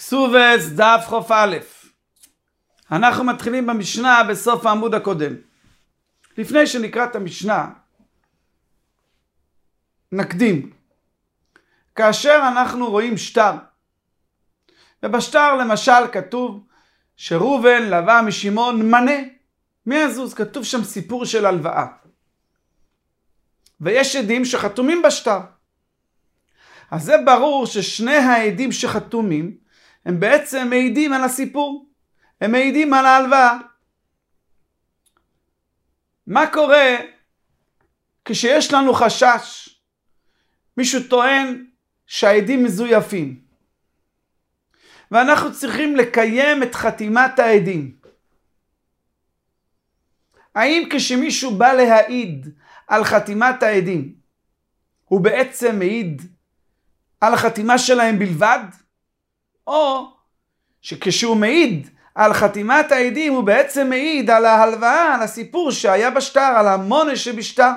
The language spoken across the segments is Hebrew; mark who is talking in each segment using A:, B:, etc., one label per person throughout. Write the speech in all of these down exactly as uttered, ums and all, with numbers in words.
A: סובס דף חוף א'. אנחנו מתחילים במשנה בסוף העמוד הקודם. לפני שנקרא את המשנה, נקדים. כאשר אנחנו רואים שטר, ובשטר למשל כתוב שראובן לווה משמעון מנה, מי יזוז? כתוב שם סיפור של הלוואה. ויש עדים שחתומים בשטר. אז זה ברור ששני העדים שחתומים הם בעצם מעידים על הסיפור. הם מעידים על ההלוואה. מה קורה כשיש לנו חשש? מישהו טוען שהעדים מזויפים. ואנחנו צריכים לקיים את חתימת העדים. האם כשמישהו בא להעיד על חתימת העדים, הוא בעצם מעיד על החתימה שלהם בלבד? או שכשהוא מעיד על חתימת העדים, הוא בעצם מעיד על ההלוואה, על הסיפור שהיה בשטר, על המונה שבשטר?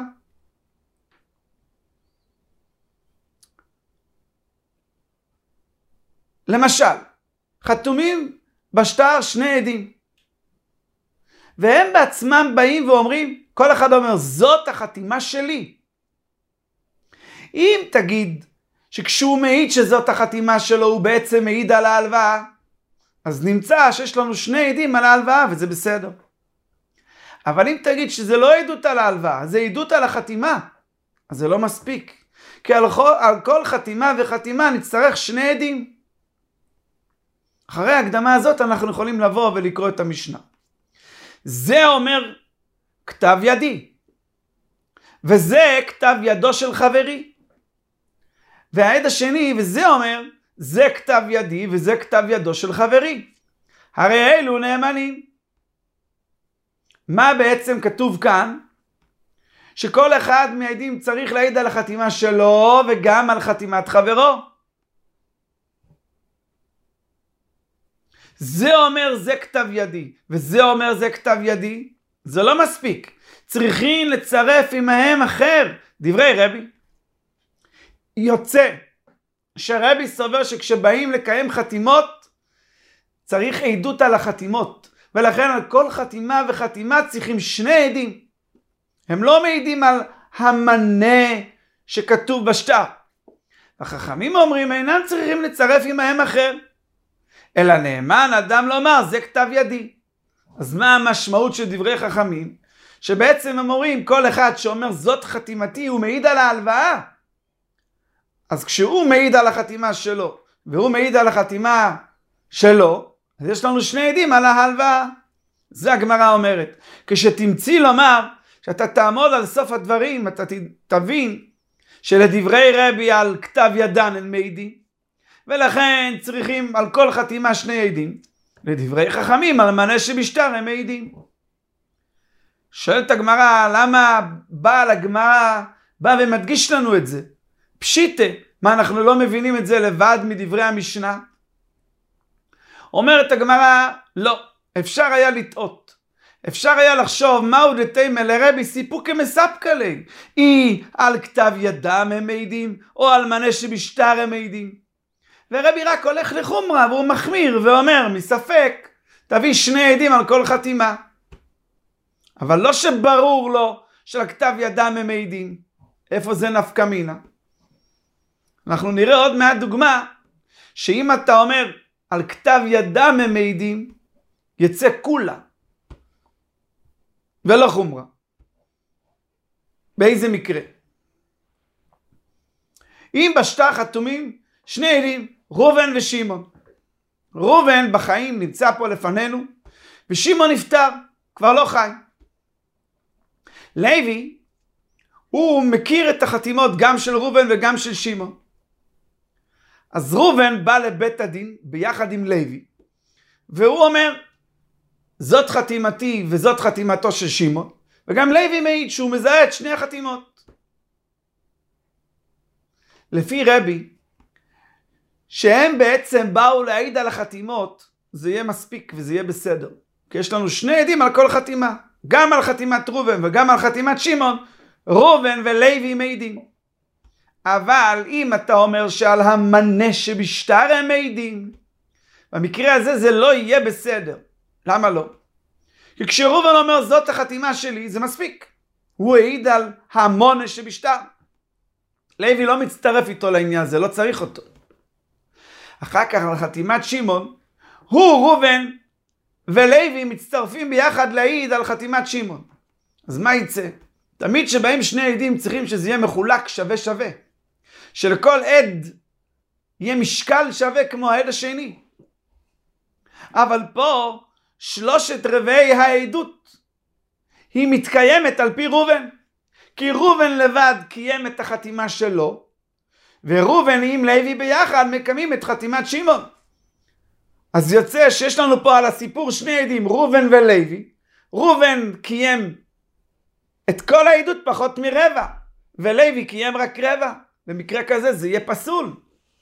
A: למשל, חתומים בשטר שני עדים, והם בעצמם באים ואומרים, כל אחד אומר, זאת החתימה שלי. אם תגיד שכשהוא מעיד שזאת החתימה שלו, הוא בעצם מעיד על ההלוואה, אז נמצא שיש לנו שני עדים על ההלוואה, וזה בסדר. אבל אם תגיד שזה לא עדות על ההלוואה, זה עדות על החתימה, אז זה לא מספיק. כי על כל, על כל חתימה וחתימה נצטרך שני עדים. אחרי ההקדמה הזאת אנחנו יכולים לבוא ולקרוא את המשנה. זה אומר כתב ידי, וזה כתב ידו של חברי. והעד השני, וזה אומר, זה כתב ידי וזה כתב ידו של חברי. הרי אלו נאמנים. מה בעצם כתוב כאן? שכל אחד מהעדים צריך להעיד על החתימה שלו וגם על חתימת חברו. זה אומר זה כתב ידי וזה אומר זה כתב ידי. זה לא מספיק. צריכים לצרף עמהם אחר. דברי רבי. יוצא שרבי סובר שכשבאים לקיים חתימות, צריך עדות על החתימות. ולכן על כל חתימה וחתימה צריכים שני עדים. הם לא מעידים על המנה שכתוב בשטר. החכמים אומרים, אינם צריכים לצרף עמהם אחר. אלא נאמן אדם לומר, זה כתב ידי. אז מה המשמעות של דברי חכמים? שבעצם הם אומרים, כל אחד שאומר זאת חתימתי, הוא מעיד על ההלוואה. אז כשהוא מעיד על החתימה שלו, והוא מעיד על החתימה שלו, אז יש לנו שני עדים על ההלוואה. זה הגמרא אומרת. כשתמציא לומר, שאתה תעמוד על סוף הדברים, אתה תבין שלדברי רבי על כתב ידן הם מעידים, ולכן צריכים על כל חתימה שני עדים. לדברי חכמים על מנה שבשטר הם מעידים. שואלת הגמרא, למה בעל הגמרא בא ומדגיש לנו את זה? פשיטה, מה אנחנו לא מבינים את זה לבד מדברי המשנה? אומרת הגמרא, לא, אפשר היה לטעות. אפשר היה לחשוב, מהו דתימה לרבי סיפוקי מספקא ליה. אי על כתב ידם הם מעידים, או על מנה שבשטר הם מעידים. ורבי רק הולך לחומרה, והוא מחמיר ואומר, מספק, תביא שני עדים על כל חתימה. אבל לא שברור לו של כתב ידם הם מעידים. איפה זה נפקא מינה? אנחנו נראה עוד מעט דוגמה, שאם אתה אומר על כתב ידם הם מעידים, יצא כולה, ולא חומרה. באיזה מקרה? אם בשטר חתומים שני עדים, ראובן ושמעון. ראובן בחיים נמצא פה לפנינו, ושמעון נפטר, כבר לא חי. לוי, הוא מכיר את החתימות גם של ראובן וגם של שמעון. אז ראובן בא לבית הדין ביחד עם לוי, והוא אומר, זאת חתימתי וזאת חתימתו של שמעון, וגם לוי מעיד שהוא מזהה את שני החתימות. לפי רבי, שהם בעצם באו להעיד על החתימות, זה יהיה מספיק וזה יהיה בסדר. כי יש לנו שני עדים על כל חתימה, גם על חתימת ראובן וגם על חתימת שמעון, ראובן ולוי מעידים. אבל אם אתה אומר שעל המנה שבשטר הם מעידים, במקרה הזה זה לא יהיה בסדר. למה לא? כי כשראובן אומר זאת החתימה שלי, זה מספיק. הוא העיד על המונה שבשטר. לוי לא מצטרף איתו לעניין הזה, לא צריך אותו. אחר כך על חתימת שמעון, הוא ראובן ולוי מצטרפים ביחד להעיד על חתימת שמעון. אז מה יצא? תמיד שבהם שני עדים צריכים שזה יהיה מחולק שווה שווה. שלכל עד יהיה משקל שווה כמו העד השני. אבל פה שלושת רבעי העדות היא מתקיימת על פי ראובן. כי ראובן לבד קיים את החתימה שלו, וראובן עם לוי ביחד מקיימים את חתימת שמעון. אז יוצא שיש לנו פה על הסיפור שני עדים, ראובן ולוי. ראובן קיים את כל העדות פחות מרבע, ולוי קיים רק רבע. במקרה כזה זה יהיה פסול.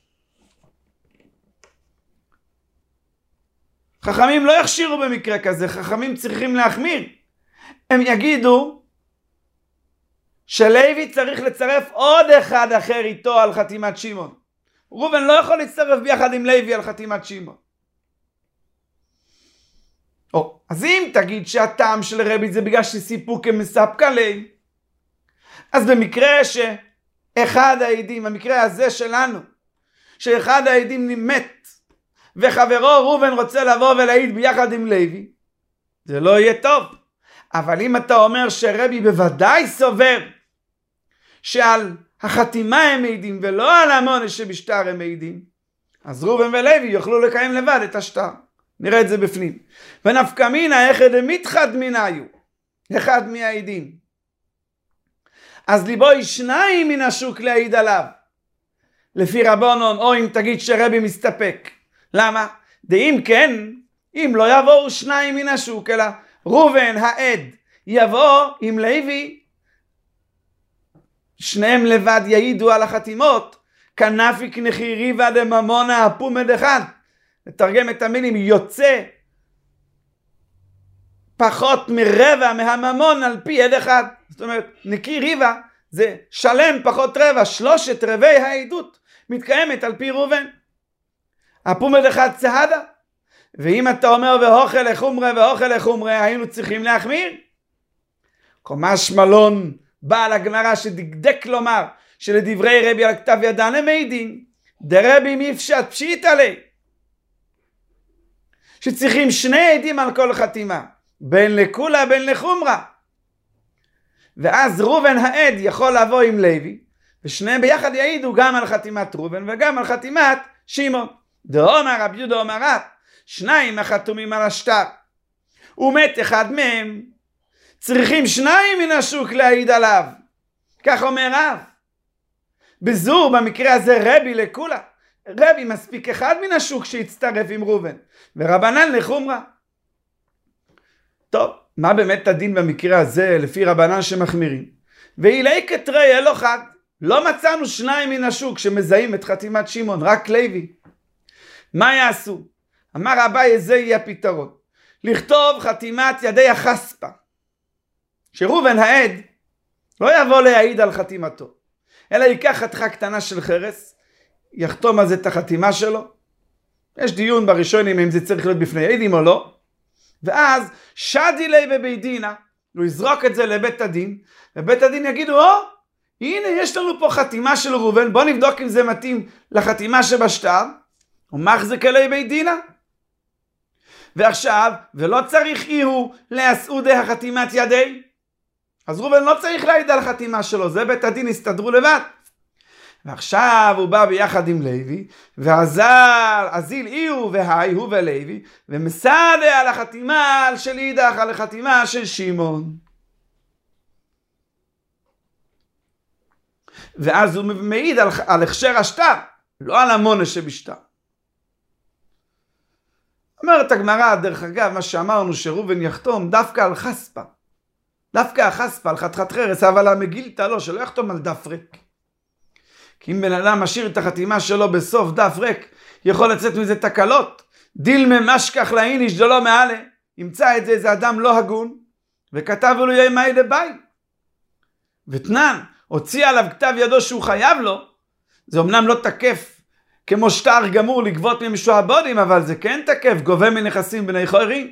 A: חכמים לא יכשירו במקרה כזה, חכמים צריכים להחמיר. הם יגידו שלוי צריך לצרף עוד אחד אחר איתו על חתימת שמעון. ראובן לא יכול להצטרף ביחד עם לוי על חתימת שמעון. או, אז אם תגיד שהטעם של רבי זה בגלל שסיפוק מספק עליהם, אז במקרה שאחד העדים, המקרה הזה שלנו, שאחד העדים מת, וחברו ראובן רוצה לבוא ולהעיד ביחד עם לוי, זה לא יהיה טוב. אבל אם אתה אומר שרבי בוודאי סובר שעל החתימה הם מעידים ולא על המונה שבשטר הם מעידים, אז ראובן ולוי יוכלו לקיים לבד את השטר. נראה את זה בפנים. ונפקא מינה אחד מתחד מניו, אחד מהעדים. אז ליבוי שניים מן השוק להעיד עליו, לפי רבונון, או אם תגיד שרבי מסתפק. למה? דאם כן, אם לא יבואו שניים מן השוק, אלא ראובן העד יבוא עם לוי, שניהם לבד יעידו על החתימות, כנפיק נחירי ועד ממונה הפומד אחד. לתרגם את המילים, יוצא פחות מרבע מהממון על פי עד אחד. זאת אומרת, נקי ריבה זה שלם פחות רבע, שלושת רבעי העדות מתקיימת על פי ראובן. הפומד אחד צהדה. ואם אתה אומר ואוכל לחומרה ואוכל לחומרה, היינו צריכים להחמיר. קומש מלון בעל הגמרא שדקדק לומר שלדברי רבי על כתב ידן הם מעידים, דרבי מפשט פשיט עלי, שצריכים שני עדים על כל חתימה, בין לכולה בין לחומרה. ואז ראובן העד יכול לבוא עם לוי, ושניהם ביחד יעידו גם על חתימת ראובן וגם על חתימת שמעון. דאמר רבי יהודה אמר רב, שניים החתומים על השטר, ומת אחד מהם, צריכים שניים מן השוק להעיד עליו. כך אומר רב. בזור במקרה הזה רבי לכולה. רבי מספיק אחד מן השוק שיצטרף עם ראובן, ורבנן לחומרה. טוב, מה באמת הדין במקרה הזה לפי רבנן שמחמירים? ואילי כתרי אלו חד, לא מצאנו שניים מן השוק שמזהים את חתימת שמעון, רק לוי. מה יעשו? אמר אביי, זה יהיה הפתרון. לכתוב חתימת ידי החספה. שראובן העד לא יבוא להעיד על חתימתו, אלא ייקח חתיכה קטנה של חרס, יחתום על זה את החתימה שלו. יש דיון בראשונים אם זה צריך להיות בפני עדים או לא. ואז שדי לי בבית דינה, הוא יזרוק את זה לבית הדין, ובית הדין יגידו, או, הנה יש לנו פה חתימה של ראובן, בוא נבדוק אם זה מתאים לחתימה שבשטר, ומחזיק אלי בית דינה. ועכשיו, ולא צריך איהו להסעודי החתימת ידי, אז ראובן לא צריך להעיד על החתימה שלו, זה בית הדין הסתדרו לבד. ועכשיו הוא בא ביחד עם לוי, ועזל, עזיל איהו והי הוא ולוי, ומסעדה על החתימה של אידך, על החתימה של שמעון. ואז הוא מעיד על, על הכשר השטר, לא על המונה שבשטר. אומרת הגמרא, דרך אגב, מה שאמרנו שראובן יחתום דווקא על חספה. דווקא החספה על חתיכת חרס, אבל המגילתא לא, שלא יחתום על דף ריק. כי אם בן אדם משאיר את החתימה שלו בסוף דף ריק, יכול לצאת מזה תקלות. דילמה משכח לאיניש דלא מעלה. ימצא את זה איזה אדם לא הגון, וכתב לו ימי דבאי. ותנן, הוציא עליו כתב ידו שהוא חייב לו, זה אמנם לא תקף כמו שטר גמור לגבות ממשועבדים, אבל זה כן תקף, גובה מנכסים בני חורים.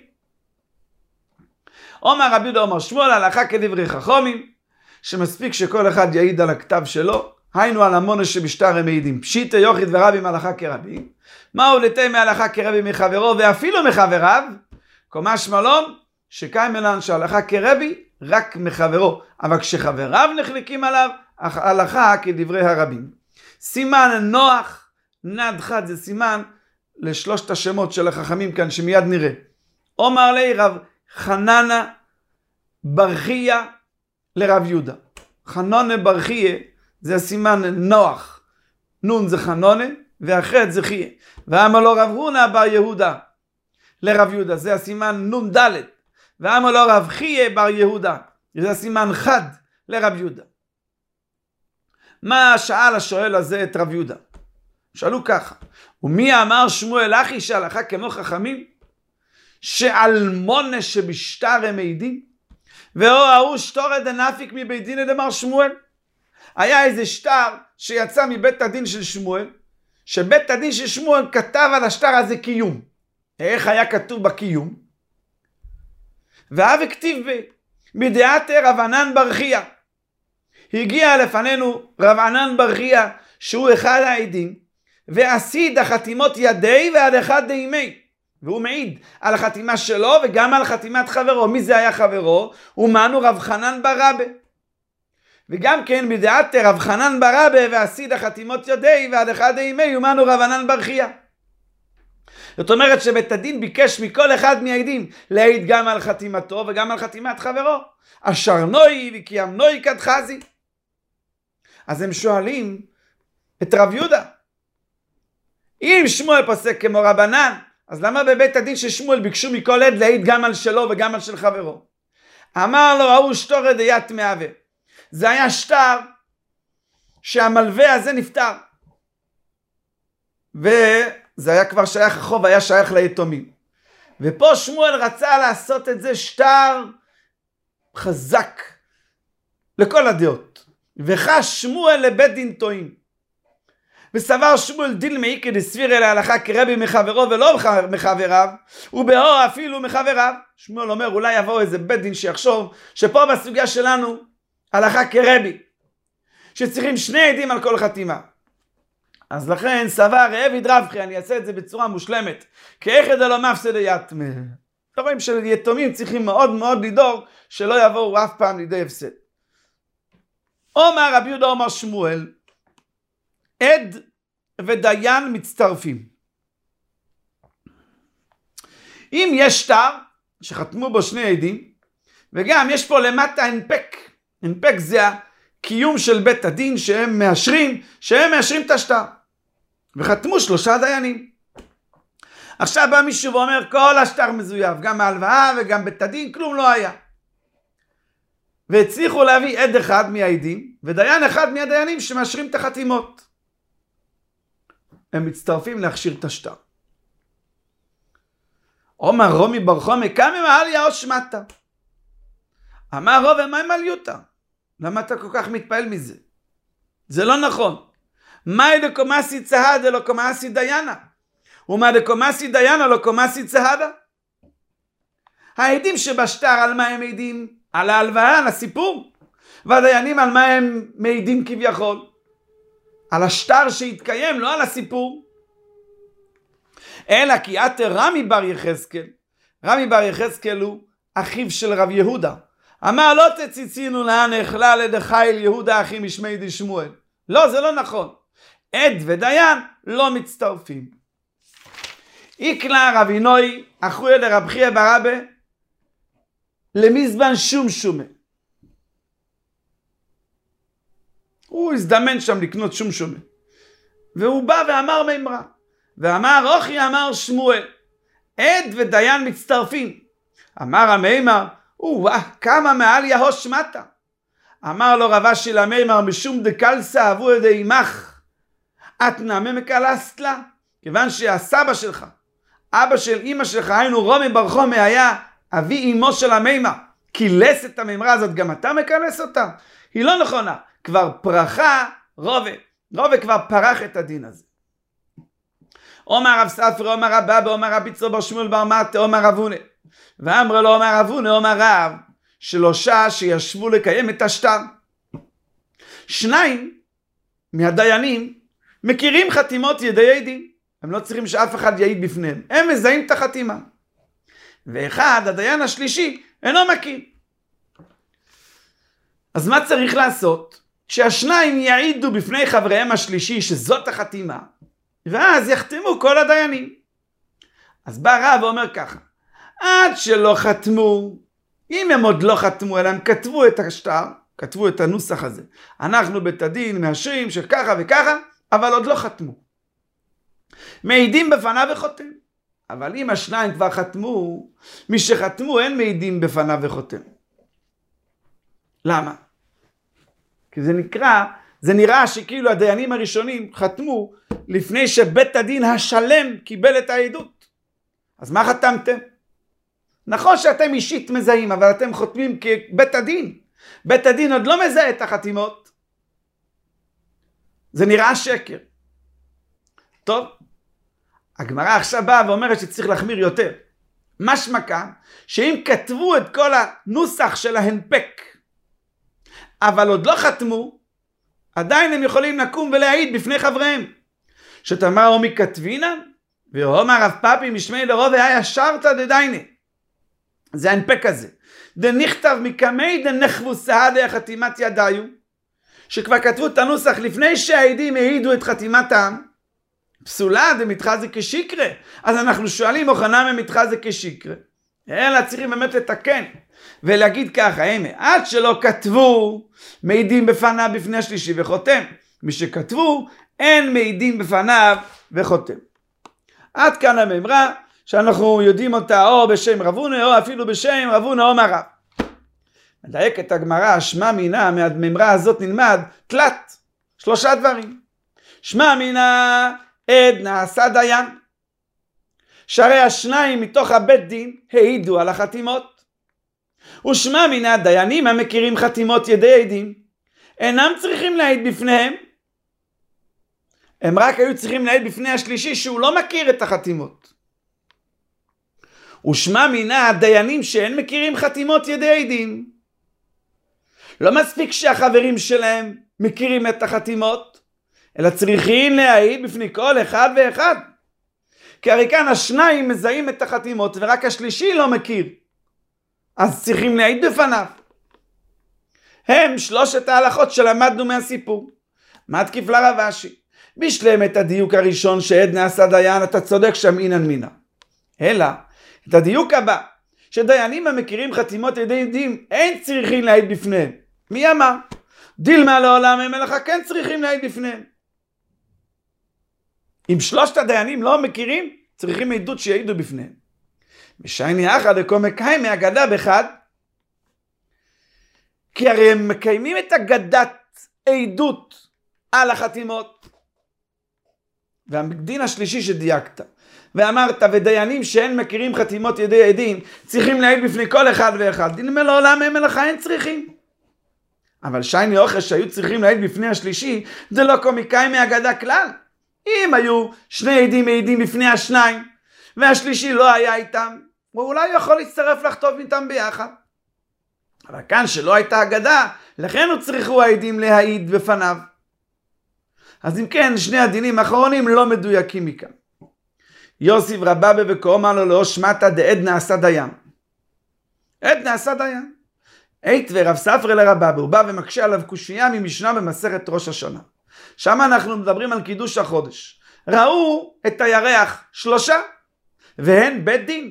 A: אומר רבי יהודה אומר שמואל, הלכה כדברי חכמים, שמספיק שכל אחד יעיד על הכתב שלו, היינו על המונה שבשטר הם מעידים. פשיטא יוחיד ורבי מהלכה כרבי, מהו לתי מהלכה כרבי מחברו ואפילו מחבריו, קומה שמלום, שקיים אלן שהלכה כרבי רק מחברו, אבל כשחבריו נחלקים עליו, הלכה כדברי הרבים. סימן נוח, נד חד זה סימן לשלושת השמות של החכמים כאן שמיד נראה. אומר לי רב חננה ברכיה לרב יהודה. חנונה ברכיה זה הסימן נוח. נון זה חנונה והחד זה חיה. ואמר לו רב הונא בר יהודה לרב יהודה. זה הסימן נון ד'. ואמר לו רב חיה בר יהודה. זה הסימן חד לרב יהודה. מה שאל השואל הזה את רב יהודה? שאלו ככה. ומי אמר שמואל אחי שהלכה כמו חכמים? שאלמונה שבשטר הם מעידים? ואו ההוא שטורא דנפיק מבית דין דמר שמואל. היה איזה שטר שיצא מבית הדין של שמואל, שבית הדין של שמואל כתב על השטר הזה קיום. איך היה כתוב בקיום? ואהב הכתיב ב מדעת רב ענן ברכיה. הגיע לפנינו רב ענן ברכיה שהוא אחד העדים, ועשיד החתימות ידי ועד אחד דיימי. והוא מעיד על החתימה שלו וגם על חתימת חברו. מי זה היה חברו? ומנו רב חנן ברבה. וגם כן מדעת רב חנן ברבה ועשיד החתימות ידי ועד אחד דיימי ומנו רב ענן ברכיה. זאת אומרת שבית הדין ביקש מכל אחד מהעדים להעיד גם על חתימתו וגם על חתימת חברו. אשר נוי וקיים נוי כד חזי. אז הם שואלים את רב יהודה, אם שמואל פוסק כמו רבנן, אז למה בבית הדין של שמואל ביקשו מכל עד להעיד גם על שלו וגם על של חברו? אמר לו ההוא שטורא דיית מהווה. זה היה שטר שהמלווה הזה נפטר. וזה היה כבר שייך, החוב היה שייך ליתומים. ופה שמואל רצה לעשות את זה שטר חזק לכל הדעות. וחש שמואל לבית דין טועים. וסבר שמואל דילמאי כדסביר אל ההלכה כרבי מחברו ולא מחבריו, ובאו אפילו מחבריו. שמואל אומר אולי יבוא איזה בית דין שיחשוב שפה בסוגיה שלנו הלכה כרבי, שצריכים שני עדים על כל חתימה. אז לכן סבר רעביד רבחי, אני אעשה את זה בצורה מושלמת, כאחד הלא מפסד יתמה. אתם רואים שיתומים צריכים מאוד מאוד לדאוג שלא יבואו אף פעם לידי הפסד. אומר רבי יהודה אומר שמואל, עד ודיין מצטרפים. אם יש שטר שחתמו בו שני עדים, וגם יש פה למטה הנפק, הנפק זה הקיום של בית הדין שהם מאשרים, שהם מאשרים את השטר, וחתמו שלושה דיינים. עכשיו בא מישהו ואומר כל השטר מזויף, גם ההלוואה וגם בית הדין, כלום לא היה. והצליחו להביא עד אחד מהעדים, ודיין אחד מהדיינים שמאשרים את החתימות. הם מצטרפים להכשיר את השטר. אומר רומי בר חומי, כמה מעליה או שמטה? אמר רובי, מה עם עליותה? למה אתה כל כך מתפעל מזה? זה לא נכון. מאי דקומאסי צהדה לא קומאסי דיינה? ומה דקומאסי דיינה לא קומאסי צהדה? העדים שבשטר על מה הם מעידים? על ההלוואה, על הסיפור. והדיינים על מה הם מעידים כביכול? על השטר שהתקיים, לא על הסיפור. אלא כי עתר רמי בר יחזקאל. רמי בר יחזקאל הוא אחיו של רב יהודה. אמר לא תציצינו לאן אכלה לדחיל יהודה אחי משמי די שמואל. לא, זה לא נכון. עד ודיין לא מצטרפים. איקלה רבי נוי אחויה לרב חייא ברבה למזבן שום שומה. הוא הזדמן שם לקנות שום שומה. והוא בא ואמר מימרה. ואמר אוכי אמר שמואל. עד ודיין מצטרפים. אמר המימר, וואה, כמה מעל יהו שמטה. אמר לו רבה של המימר, משום דקלסה אבו ידי אימך. את נעמה מקלסת לה? כיוון שהסבא שלך, אבא של אמא שלך, היינו רומי בר חומי, היה אבי אמו של המימר. קילס את המימרה הזאת, גם אתה מקלס אותה? היא לא נכונה. כבר פרחה רובה. רובה כבר פרח את הדין הזה. אומר רב ספרא, אומר רב אבא, אומר רבי צור בר שמואל בר מטה, אומר רב הונא. ואמר לו, אומר רב הונא, אומר רב, שלושה שישבו לקיים את השטר. שניים מהדיינים מכירים חתימות ידי עדים. הם לא צריכים שאף אחד יעיד בפניהם. הם מזהים את החתימה. ואחד, הדיין השלישי, אינו מכיר. אז מה צריך לעשות? שהשניים יעידו בפני חבריהם השלישי שזאת החתימה, ואז יחתמו כל הדיינים. אז בא רב ואומר ככה, עד שלא חתמו, אם הם עוד לא חתמו, אלא הם כתבו את השטר, כתבו את הנוסח הזה, אנחנו בית הדין מאשרים שככה וככה, אבל עוד לא חתמו. מעידים בפניו וחותם. אבל אם השניים כבר חתמו, מי שחתמו אין מעידים בפניו וחותם. למה? כי זה נקרא, זה נראה שכאילו הדיינים הראשונים חתמו לפני שבית הדין השלם קיבל את העדות. אז מה חתמתם? נכון שאתם אישית מזהים, אבל אתם חותמים כבית הדין. בית הדין עוד לא מזהה את החתימות. זה נראה שקר. טוב, הגמרא עכשיו באה ואומרת שצריך להחמיר יותר. משמע כאן, שאם כתבו את כל הנוסח של ההנפק, אבל עוד לא חתמו, עדיין הם יכולים לקום ולהעיד בפני חבריהם. שתאמר אומי כתבינן, ואומר רב פאפי משמי לרוב היה שרתא דדיינה. זה ההנפק הזה. דנכתב מקמי דנחבו סהדה חתימת ידיו, שכבר כתבו את הנוסח לפני שהעדים העידו את חתימתם, פסולה דמתחזה כשיקרה. אז אנחנו שואלים אוחנה ממתחזה כשיקרה. אלא צריכים באמת לתקן ולהגיד ככה, הנה, עד שלא כתבו, מעידים בפניו בפני השלישי וחותם. מי שכתבו, אין מעידים בפניו וחותם. עד כאן הממרה, שאנחנו יודעים אותה או בשם רב הונא, או אפילו בשם רב הונא אומר רב. מדייק את הגמרא, שמע מינה, מהממרה הזאת נלמד תלת, שלושה דברים. שמע מינה, עד נעשה דיין. שהרי השניים מתוך הבית דין העידו על החתימות. ושמע מינה, הדיינים המכירים חתימות ידי עדים אינם צריכים להעיד בפניהם. הם רק היו צריכים להעיד בפני השלישי שהוא לא מכיר את החתימות. ושמע מינה, הדיינים שאין מכירים חתימות ידי עדים, לא מספיק שהחברים שלהם מכירים את החתימות, אלא צריכים להעיד בפני כל אחד ואחד. כי הרי כאן השניים מזהים את החתימות ורק השלישי לא מכיר, אז צריכים להעיד בפניו. הם שלושת ההלכות שלמדנו מהסיפור. מה תקיף לרב אשי? בשלם את הדיוק הראשון שעד נעשה דיין, אתה צודק שם אינן מינה. אלא את הדיוק הבא, שדיינים המכירים חתימות ידי עדים אין צריכים להעיד בפניהם. מי אמר? דילמה לעולם הם מלאכה כן צריכים להעיד בפניהם. אם שלושת הדיינים לא מכירים, צריכים עדות שיעידו בפניהם. משייני אחד לכל מקיים מהגדה בחד, כי הרי הם מקיימים את הגדת עדות על החתימות. והדין השלישי שדייקת ואמרת, ודיינים שאין מכירים חתימות ידי עדים צריכים להעיד בפני כל אחד ואחד. דילמה לעולם הם מלאכה אין צריכים. אבל שייני אוכל שהיו צריכים להעיד בפני השלישי, זה לא קומיקאי מהגדה כלל. אם היו שני עדים מעידים בפני השניים, והשלישי לא היה איתם, הוא אולי יכול להצטרף לחתוב איתם ביחד. אבל כאן שלא הייתה אגדה, לכן הוא צריכו העדים להעיד בפניו. אז אם כן, שני הדינים האחרונים לא מדויקים מכאן. יוסיף רבבה וקאמר לו לא שמעת דעד נעשה דיין. עד נעשה דיין. עת ורב ספרא לרבבה, הוא בא ומקשה עליו קושייה ממשנה במסכת ראש השנה. שם אנחנו מדברים על קידוש החודש. ראו את הירח שלושה, והן בית דין.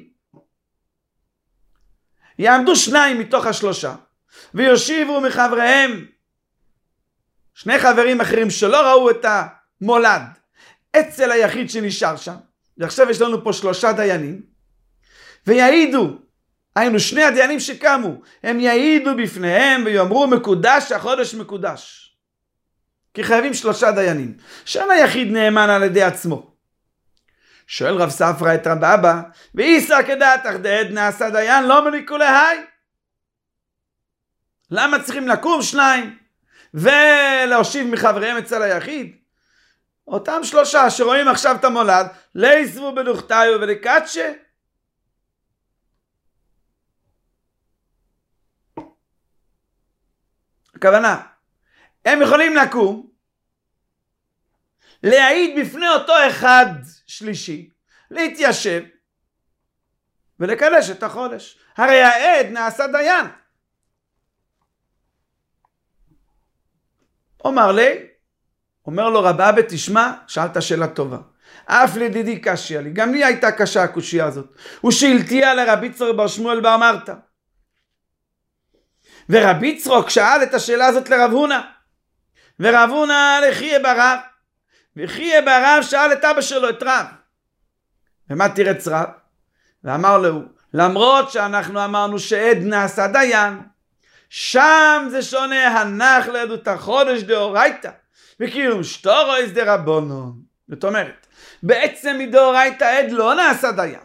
A: יעמדו שניים מתוך השלושה, ויושיבו מחבריהם שני חברים אחרים שלא ראו את המולד אצל היחיד שנשאר שם. ועכשיו יש לנו פה שלושה דיינים, ויעידו, היינו שני הדיינים שקמו, הם יעידו בפניהם ויאמרו מקודש החודש מקודש. כי חייבים שלושה דיינים, שאין היחיד נאמן על ידי עצמו. שואל רב ספרא את רב אבא, ואיסא כדעתך דעד נעשה דיין לא מליקו להי? למה צריכים לקום שניים ולהושיב מחבריהם אצל היחיד? אותם שלושה שרואים עכשיו את המולד, לייסבו בלוכתיו ולקדשה. הכוונה, הם יכולים לקום, להעיד בפני אותו אחד שלישי, להתיישב, ולקדש את החודש. הרי העד נעשה דיין. אומר לי, אומר לו רב אבא, תשמע, שאלת שאלה טובה. אף לדידי קשיה לי, גם לי הייתה קשה הקושיה הזאת. הוא שאלתיה לרבי יצחק בר שמואל בר מרתא. ורבי יצחק שאל את השאלה הזאת לרב הונא. ורב הונא לחייה ברב. וחייה ברב שאל את אבא שלו, את רב. ומה תירץ רב? ואמר לו, למרות שאנחנו אמרנו שעד נעשה דיין, שם זה שונה, הנח לעדות החודש דאורייתא, וקיום שטורו איז דרבנן. זאת אומרת, בעצם מדאורייתא עד לא נעשה דיין.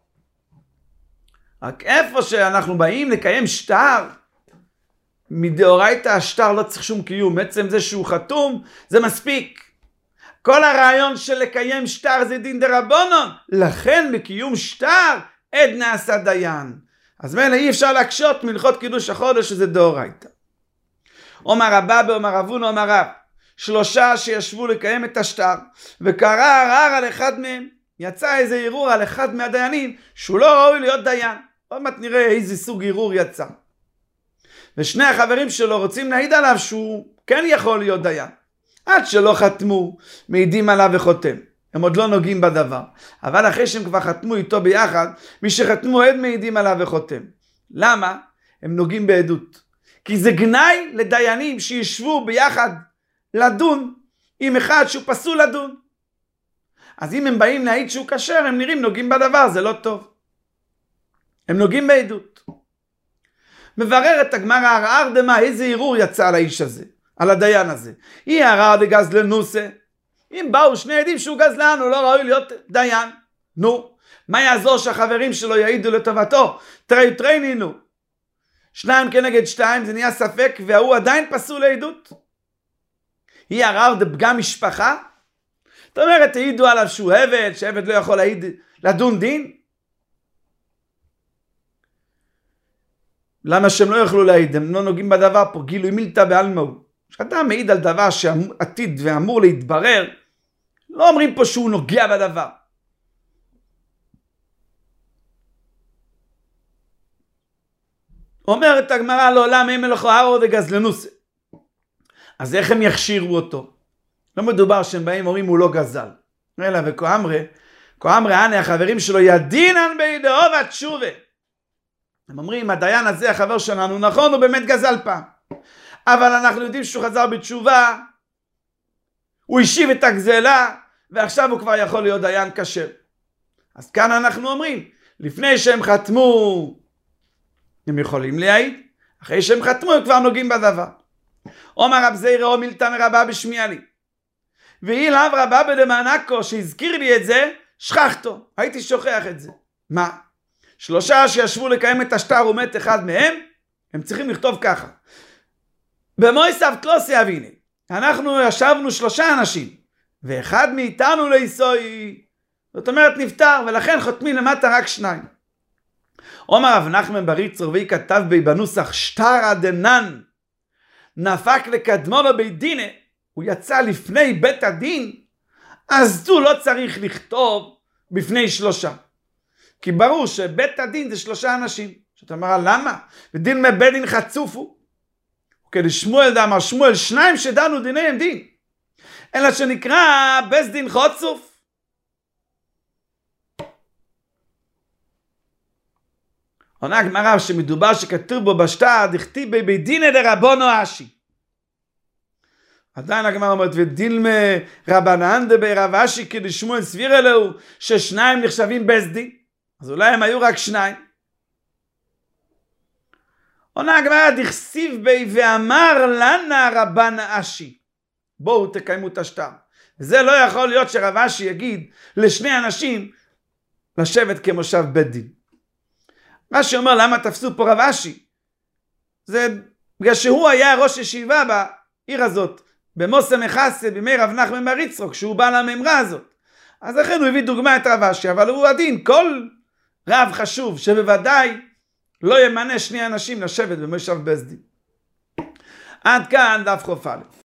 A: רק איפה שאנחנו באים לקיים שטר, מדאורייתא השטר לא צריך שום קיום, עצם זה שהוא חתום, זה מספיק. כל הרעיון של לקיים שטר זה דין דרבנן, לכן בקיום שטר עד נעשה דיין. אז מילא אי אפשר להקשות מלכות קידוש החודש שזה דאורייתא. אומר רבא באומר רב הונא אומר רב, שלושה שישבו לקיים את השטר, וקרא ערר על אחד מהם, יצא איזה ערעור על אחד מהדיינים, שהוא לא ראוי להיות דיין. עוד מעט נראה איזה סוג ערעור יצא. ושני החברים שלו רוצים להעיד עליו שהוא כן יכול להיות דיין. עד שלא חתמו, מעידים עליו וחותם. הם עוד לא נוגעים בדבר. אבל אחרי שהם כבר חתמו איתו ביחד, מי שחתמו עד מעידים עליו וחותם. למה? הם נוגעים בעדות. כי זה גנאי לדיינים שישבו ביחד לדון עם אחד שהוא פסול לדון. אז אם הם באים להעיד שהוא כשר, הם נראים נוגעים בדבר, זה לא טוב. הם נוגעים בעדות. מברר את הגמרא ערער דמה, איזה ערעור יצא על האיש הזה, על הדיין הזה. אי ערער דגזלנוסה. אם באו שני עדים שהוא גזלן, הוא לא ראוי להיות דיין. נו, מה יעזור שהחברים שלו יעידו לטובתו? תראי תריינינו. שניים כנגד שתיים, זה נהיה ספק, והוא עדיין פסול לעדות. היא ערער דפגם משפחה? זאת אומרת, העידו עליו שהוא עבד, שעבד לא יכול להעיד, לדון דין? למה שהם לא יוכלו להעיד? הם לא נוגעים בדבר פה, גילוי מילתא בעלמא. כשאתה מעיד על דבר שעתיד ואמור להתברר, לא אומרים פה שהוא נוגע בדבר. אומרת הגמרא לעולם הם מלאכו ערער דגזלנוסה. אז איך הם יכשירו אותו? לא מדובר שהם באים אומרים הוא לא גזל. אלא וכאמרי, כאמרי אנה החברים שלו ידינן בידעו ותשובה. הם אומרים הדיין הזה החבר שלנו נכון הוא באמת גזל פעם. אבל אנחנו יודעים שהוא חזר בתשובה, הוא השיב את הגזלה, ועכשיו הוא כבר יכול להיות דיין כשר. אז כאן אנחנו אומרים, לפני שהם חתמו, הם יכולים להעיד, אחרי שהם חתמו הם כבר נוגעים בדבר. אומר רב זירא או מילתא מרבא בשמיע לי. ואיל הב רבא בדמענקו שהזכיר לי את זה, שכחתו, הייתי שוכח את זה. מה? שלושה שישבו לקיים את השטר ומת אחד מהם, הם צריכים לכתוב ככה. במויסף תלוסי אביני, אנחנו ישבנו שלושה אנשים, ואחד מאיתנו ליסוי, זאת אומרת נפטר, ולכן חותמים למטה רק שניים. אומר רב נחמן בר יצחק כתב בי בנוסח שטרא דנן, נפק לקדמו בבית דינה, הוא יצא לפני בית הדין, אז הוא לא צריך לכתוב בפני שלושה. כי ברור שבית הדין זה שלושה אנשים. שאתה אומר, למה? ודין מבית דין חצופו. כדי שמואל דאמר שמואל, שניים שדנו דיני הם דין. אלא שנקרא בית דין חצוף. עונה הגמרא שמדובר שכתוב בו בשטר, דכתיב בבית דין דרבנו אשי. עדיין הגמרא אומרת, ודין רבנן דברב אשי כדי שמואל סביר אלוהו, ששניים נחשבים בית דין. אז אולי הם היו רק שניים. עונה הגמרא דכסיב בי ואמר לנה רבן אשי. בואו תקיימו את השטר. זה לא יכול להיות שרב אשי יגיד לשני אנשים לשבת כמושב בית דין. מה שאומר למה תפסו פה רב אשי. זה בגלל שהוא היה ראש ישיבה בעיר הזאת. במוסה מחסה, בימי רב נחמן בר יצחק, כשהוא בא לממרה הזאת. אז לכן הוא הביא דוגמה את רב אשי, אבל הוא עדין, כל רב חשוב שבוודאי לא ימנה שני אנשים לשבת במושב בית דין. עד כאן דף חוף א'.